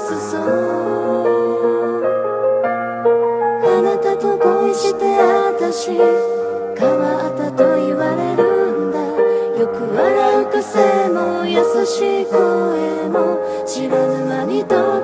そうあなたと恋して私変わったと言われるんだよく笑う癖も優しい声も知らぬ間にど